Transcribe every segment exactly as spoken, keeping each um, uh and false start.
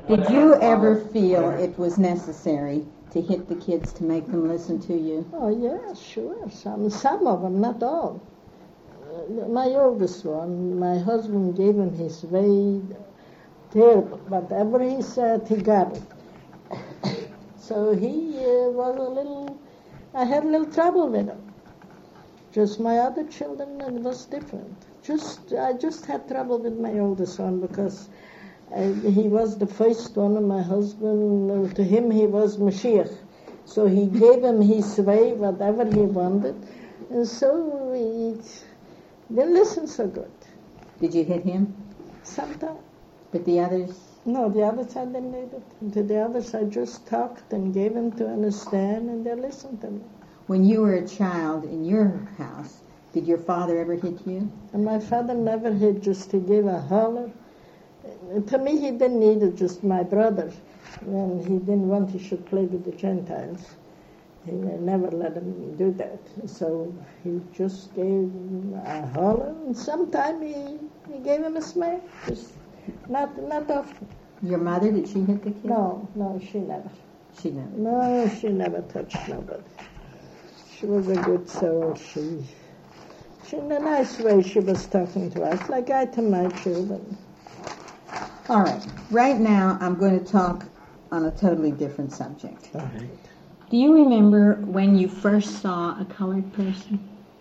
Did you ever feel it was necessary to hit the kids to make them listen to you? Oh, yeah, sure. Some, some of them, not all. Uh, my oldest one, my husband gave him his way, terrible. Whatever he said, he got it. So he uh, was a little, I had a little trouble with him. Just my other children, it was different. Just I just had trouble with my oldest one because uh, he was the first one, and my husband, uh, to him he was Mashiach. So he gave him his way, whatever he wanted. And so he didn't listen so good. Did you hit him? Sometimes. But the others? No, the others I didn't need it. And to the others I just talked and gave them to understand, and they listened to me. When you were a child in your house, did your father ever hit you? And my father never hit, just to give a holler. Uh, To me, he didn't need it, just my brother. When he didn't want he should play with the Gentiles, he never let him do that. So he just gave a holler, and sometime he, he gave him a smack, just not not often. Your mother, did she hit the kid? No, no, she never. She never. No, she never touched nobody. She was a good soul. She, she in a nice way, she was talking to us, like I to my children. All right. Right now, I'm going to talk on a totally different subject. All right. Do you remember when you first saw a colored person?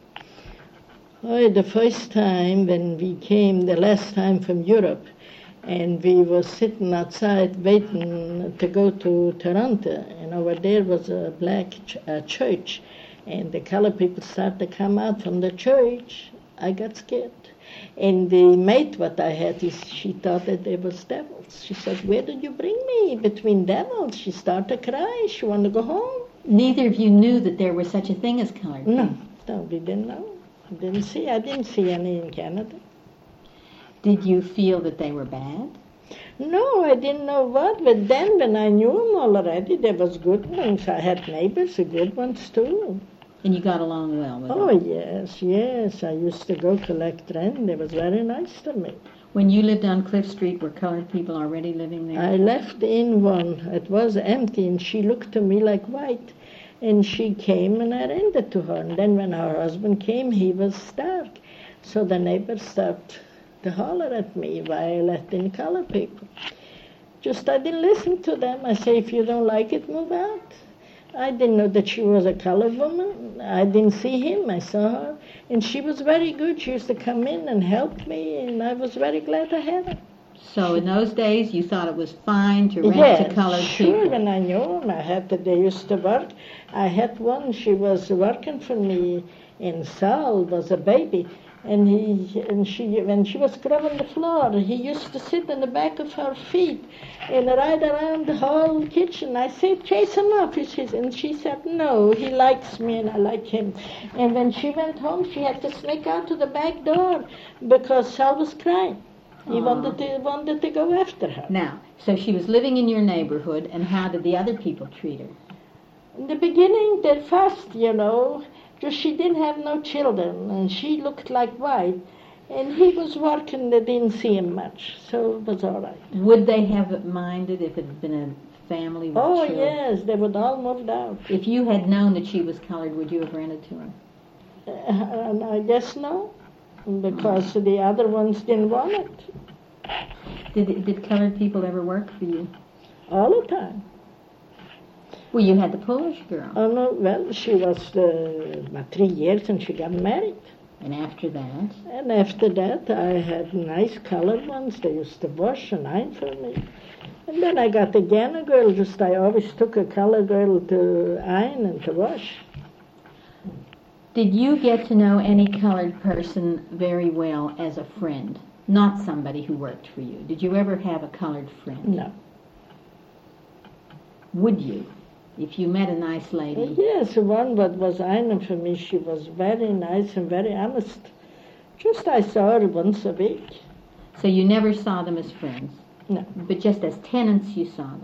Oh, the first time when we came, the last time from Europe, and we were sitting outside waiting to go to Toronto, and over there was a black ch- uh, church, and the colored people started to come out from the church. I got scared. And the mate what I had, is, she thought that they was devils. She said, "Where did you bring me? Between devils." She started to cry. She wanted to go home. Neither of you knew that there was such a thing as colored people? No, no, we didn't know. Didn't see. I didn't see any in Canada. Did you feel that they were bad? No, I didn't know what, but then when I knew them already, there was good ones. I had neighbors, good ones too. And you got along well with Oh, them? yes, yes. I used to go collect rent. They was very nice to me. When you lived on Cliff Street, were colored people already living there? I left in one. It was empty, and she looked to me like white. And she came, and I rented to her. And then when her husband came, he was dark. So the neighbors started to holler at me why I let in colored people. Just I didn't listen to them. I say, if you don't like it, move out. I didn't know that she was a colored woman. I didn't see him. I saw her. And she was very good. She used to come in and help me, and I was very glad to have her. So in those days, you thought it was fine to rent Yes, to colored sure, people? when I knew them, I had to, they used to work. I had one, she was working for me in Saul, was a baby, and he and she when she was scrubbing the floor, he used to sit in the back of her feet and ride around the whole kitchen. I said, chase him off, he says, and she said, no, he likes me and I like him. And when she went home, she had to sneak out to the back door because Saul was crying. He Aw. wanted to wanted to go after her. Now, so she was living in your neighborhood, and how did the other people treat her? In the beginning, the first, you know, just she didn't have no children, and she looked like white, and he was working, they didn't see him much, so it was all right. Would they have minded if it had been a family with Oh, children? yes, they would all moved out. If you had known that she was colored, would you have rented to her? Uh, and I guess no, because the other ones didn't want it Did, did colored people ever work for you? all the time. Well, you had the Polish girl. Oh, no, well, she was uh, about three years and she got married. And after that? And after that, I had nice colored ones. They used to wash and iron for me. And then I got again a girl, just I always took a colored girl to iron and to wash. Did you get to know any colored person very well as a friend? Not somebody who worked for you. Did you ever have a colored friend? No. Would you? If you met a nice lady? Yes, one that was ironing for me, she was very nice and very honest. Just I saw her once a week. So you never saw them as friends? No. But just as tenants you saw them,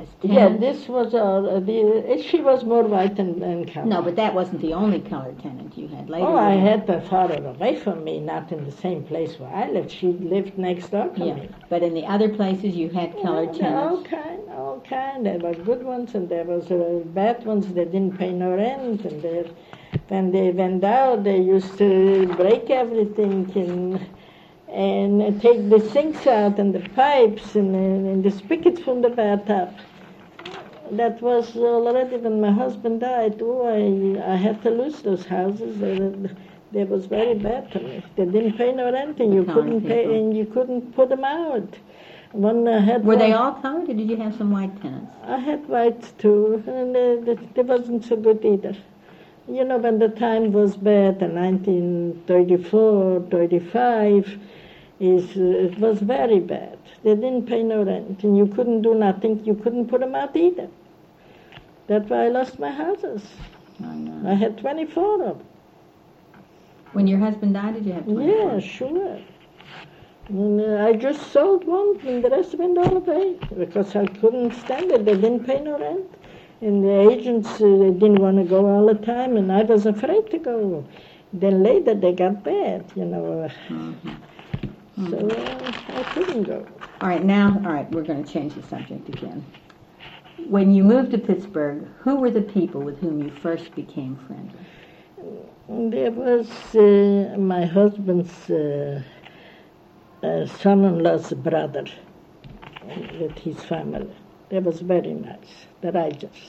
as Yeah, tenant? this was, uh, the, she was more white than, than color. No, but that wasn't the only colored tenant you had. Later Oh, you I had her farther away from me, not in the same place where I lived. She lived next door to Yeah, me. but in the other places you had colored Yeah, all tenants. kind, all kind. There were good ones and there was uh, bad ones. They didn't pay no rent, and they, when they went out, they used to break everything and and take the sinks out and the pipes and, and the spigots from the bathtub. That was already when my husband died. Oh, I, I had to lose those houses. They, they was very bad to me. They didn't pay no rent, and you The colored couldn't pay, people. and you couldn't put them out. One uh, had Were one, they all colored, or did you have some white tenants? I had whites too, and uh, they, they wasn't so good either. You know, when the time was bad, in nineteen thirty-four, thirty-five, is uh, it was very bad. They didn't pay no rent, and you couldn't do nothing. You couldn't put them out either. That's why I lost my houses. I know. I had twenty-four of them. When your husband died, did you have twenty-four? Yeah, sure. And, uh, I just sold one, and the rest went all away because I couldn't stand it. They didn't pay no rent, and the agents uh, they didn't want to go all the time, and I was afraid to go. Then later they got bad, you know. Mm-hmm. So uh, I couldn't go. All right, now, all right, we're going to change the subject again. When you moved to Pittsburgh, who were the people with whom you first became friendly? There was uh, my husband's uh, uh, son-in-law's brother with his family. That was very nice. The Rogers.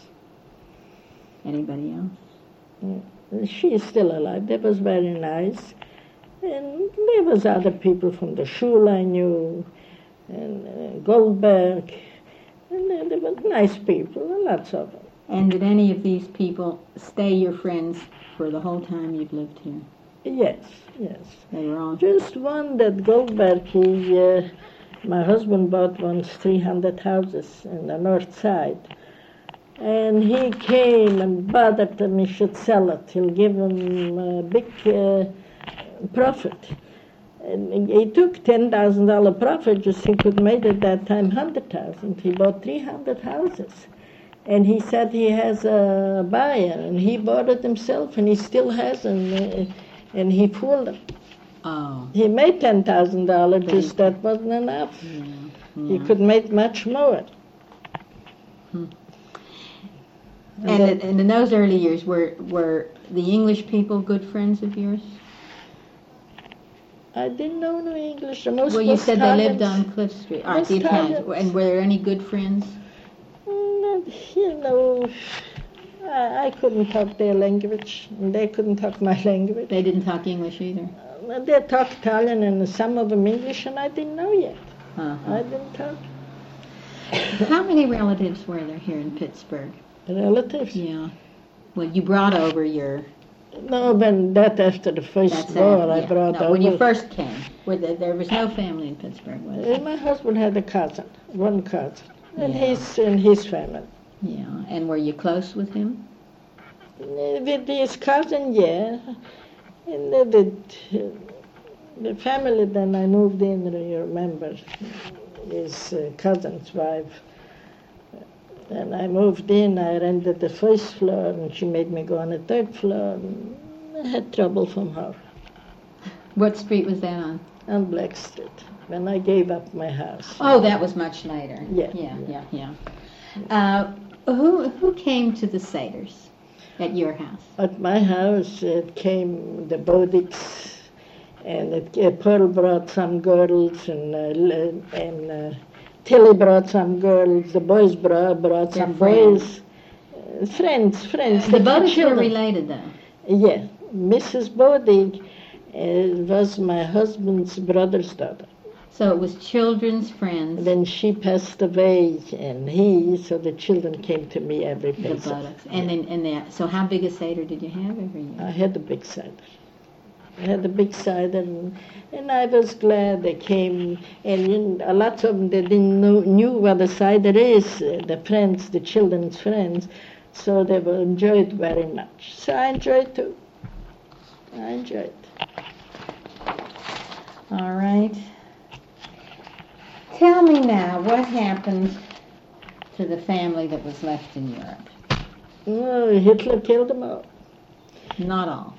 Anybody else? She is still alive. That was very nice. And there was other people from the shul I knew, and uh, Goldberg, and uh, there were nice people, lots of them. And did any of these people stay your friends for the whole time you've lived here? Yes, yes. They were all... Just one that Goldberg, he, uh, my husband bought once three hundred houses in the north side. And he came and bothered him he should sell it. He'll give him a big uh, profit. And he took ten thousand dollars profit, just he could make at that time one hundred thousand dollars. He bought three hundred houses. And he said he has a buyer, and he bought it himself, and he still has, and, uh, and he fooled him. Oh. He made ten thousand dollars, just that wasn't enough. Yeah, He yeah. could make much more. Hmm. And And, then- in- and in those early years, were were the English people good friends of yours? I didn't know no English. The most Well, you was said they lived Italians. on Cliff Street. All right, Most the Italians. Italians. And were there any good friends? Mm, You know, I, I couldn't talk their language, and they couldn't talk my language. They didn't talk English either. Uh, They talk Italian and some of them English, and I didn't know yet. Uh-huh. I didn't talk. How many relatives were there here in Pittsburgh? Relatives? Yeah. Well, you brought over your... No, when that after the first That's war, it, I yeah. brought no, over. when you first came, were there, there was no family in Pittsburgh, was Uh, there? My husband had a cousin, one cousin, and Yeah. his and his family. Yeah. And were you close with him? Uh, With his cousin, yeah. And the, the, the family, then I moved in, you remember, his uh, cousin's wife. And I moved in, I rented the first floor, and she made me go on the third floor. And I had trouble from her What street was that on? on Black Street when I gave up my house. Oh, that was much later. Yeah, Yeah, yeah, yeah. yeah. Uh, who who came to the Seders at your house? At my house, it came the Bodics, and it, uh, Pearl brought some girls, and uh, l- and uh, Tilly brought some girls. The boys brought, brought Their some friends. boys. Uh, friends, friends. The the Bodics were children. related, though. Yeah, Missus Bodig uh, was my husband's brother's daughter. So it was children's friends, Then she passed away, and he, so the children came to me every the day. Buttocks. And then, and that. So how big a Seder did you have every year? I had a big cider. I had a big cider, and, and I was glad they came. And you know, a lot of them, they didn't know, knew what a cider is, uh, the friends, the children's friends, so they will enjoy it very much. So I enjoyed too. I enjoyed. All right. Tell me now, what happened to the family that was left in Europe? No, Hitler killed them all. Not all.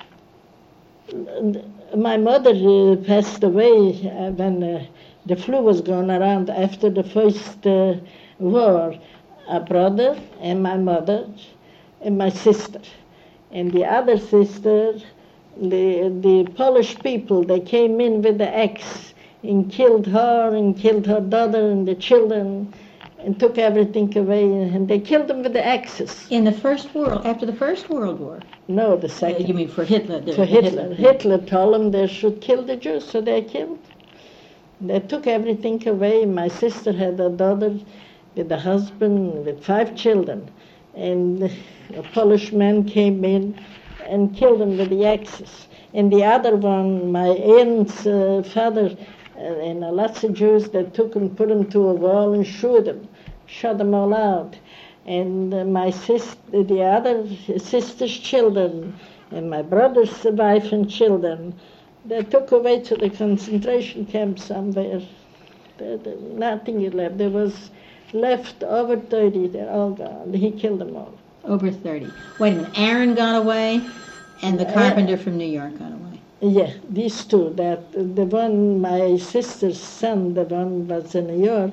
My mother uh, passed away uh, when uh, the flu was going around after the first uh, war. A brother and my mother and my sister. And the other sister, the, the Polish people, they came in with the axe and killed her and killed her daughter and the children and took everything away, and they killed them with the axes. In the First World, after the First World War? No, the Uh, second. you mean for Hitler? the- For the Hitler. Hitler told them they should kill the Jews, so they killed. They took everything away. My sister had a daughter with a husband, with five children. And a Polish man came in and killed them with the axes. And the other one, my aunt's uh, father, uh, and uh, lots of Jews, they took and put them to a wall and shot them, shot them all out. And uh, my sister, the other sister's children, and my brother's wife and children, they took away to the concentration camp somewhere. There, there, nothing left. There was left over thirty. They're all gone. He killed them all. Over thirty. Wait a minute. Aaron got away, and the carpenter from New York got away. Yeah, these two. That the one, my sister's son, the one was in New York.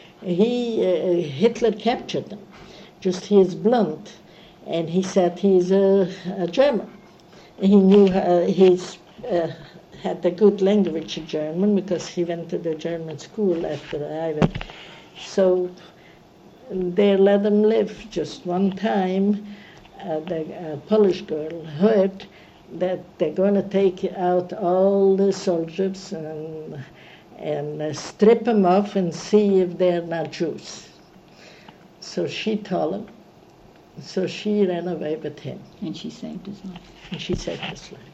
He uh, Hitler captured him. Just he is blunt, and he said he's a, a German. He knew uh, he's uh, had a good language of German because he went to the German school after I went. So they let him live. Just one time, uh, the uh, Polish girl heard that they're going to take out all the soldiers and and uh, strip them off and see if they're not Jews. So she told him. So she ran away with him. And she saved his life. And she saved his life.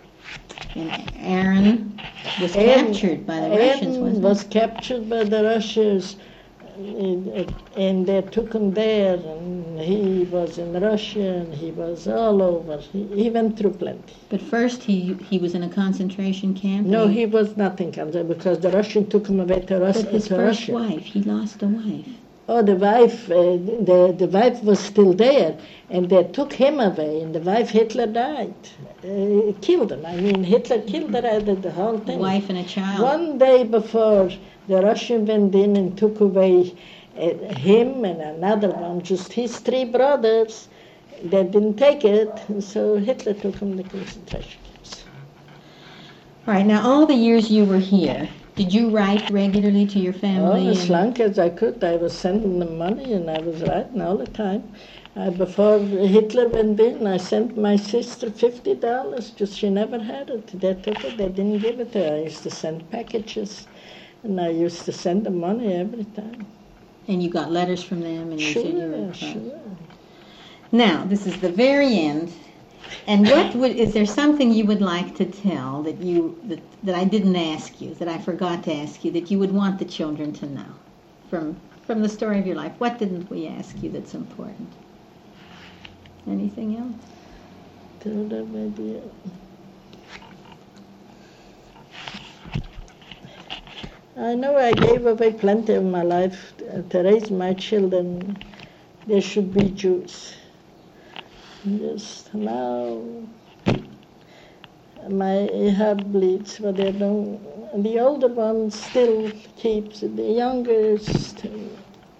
And Aaron was Aaron- captured by the Aaron Russians, wasn't was captured by the Russians, and, and they took him there, and he was in Russia, and he was all over. He, he went through plenty. he? But first he he was in a concentration camp. No, and he was not in concentration because the Russian took him away to, Rus- But his to first Russia. wife, he lost a wife. Oh, the wife, uh, the, the wife was still there, and they took him away, and the wife, Hitler died. Uh, killed him. I mean, Hitler killed her, the, the whole A thing. wife and a child. One day before, the Russian went in and took away uh, him and another one, just his three brothers. They didn't take it, and so Hitler took him to concentration camps. All right, now all the years you were here, did you write regularly to your Oh, family? as and- long as I could, I was sending them money, and I was writing all the time. Uh, before Hitler went in, I sent my sister fifty dollars, just she never had it. They took it, they didn't give it to her. I used to send packages, and I used to send them money every time. And you got letters from them, and you Sure, said you were sure. Now, this is the very end. And what would, is there something you would like to tell that you that, that I didn't ask you, that I forgot to ask you, that you would want the children to know from from the story of your life? What didn't we ask you that's important? Anything else? Tell them maybe. I know I gave away plenty of my life to raise my children. They should be Jews. Just now, my heart bleeds, but they don't. The older one still keeps it. The younger, still,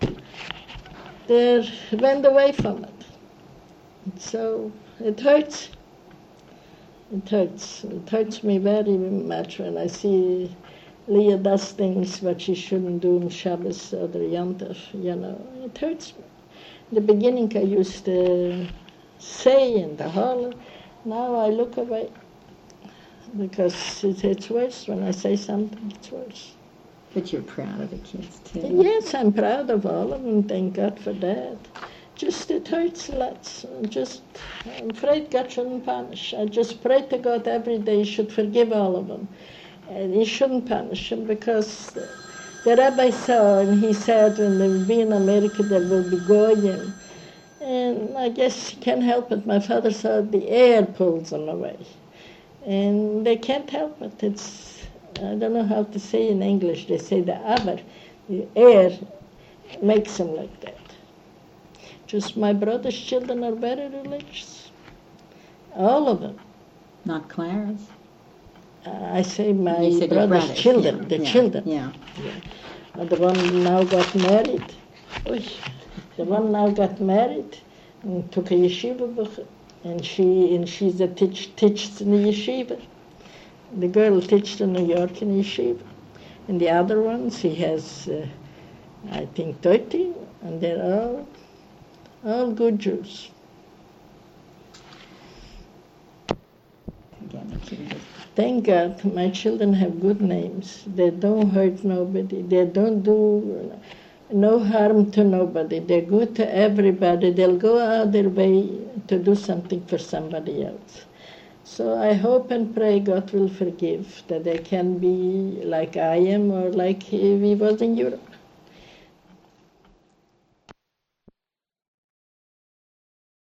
they went away from it. So it hurts. It hurts. It hurts me very much when I see Leah does things what she shouldn't do on Shabbos or the Yom Tov, you know. It hurts me. In the beginning I used to say in the hall, now I look away. Because it, it's worse when I say something, it's worse. But you're proud of the kids, too. Yes, I'm proud of all of them, thank God for that. Just it hurts lots. Just, I'm afraid God shouldn't punish. I just pray to God every day He should forgive all of them. And He shouldn't punish them because the, the rabbi saw and he said when they will be in America there will be goyim. And I guess you can't help it. My father saw the air pulls them away. And they can't help it. It's, I don't know how to say in English. They say the avar, the air makes them like that. Just my brother's children are very religious. All of them. Not Clara's? Uh, I say my You said your brother's brothers, children, yeah, the yeah, children. Yeah. Uh, The one now got married. Oy. The one now got married and took a yeshiva book, and she and she's a teach teaches in the yeshiva. The girl teaches in New York in yeshiva, and the other ones he has, uh, I think, thirty, and they're all all good Jews. Again, the children. Thank God my children have good names. They don't hurt nobody. They don't do no harm to nobody. They're good to everybody. They'll go out their way to do something for somebody else. So I hope and pray God will forgive, that they can be like I am or like he was in Europe.